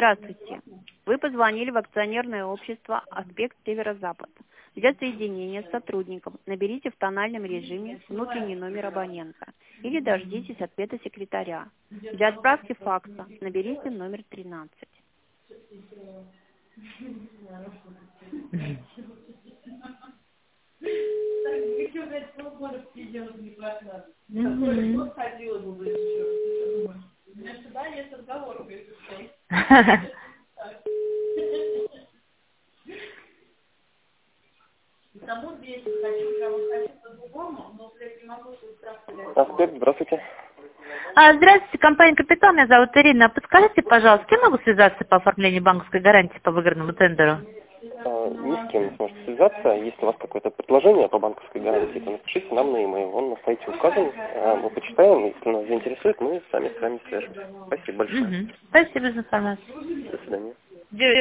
Здравствуйте. Вы позвонили в акционерное общество «Аспект Северо-Запад». Для соединения с сотрудником наберите в тональном режиме внутренний номер абонента или дождитесь ответа секретаря. Для отправки факса наберите номер 13. Аспект, здравствуйте. Здравствуйте, компания «Капитал». Меня зовут Ирина. Подскажите, пожалуйста, с кем могу связаться по оформлению банковской гарантии по выигранному тендеру? Ни с кем не сможете связаться. Если у вас какое-то предложение по банковской гарантии, то напишите нам на e-mail. Он на сайте указан. Мы почитаем. Если нас заинтересует, мы сами с вами свяжемся. Спасибо большое. Спасибо за информацию. До свидания.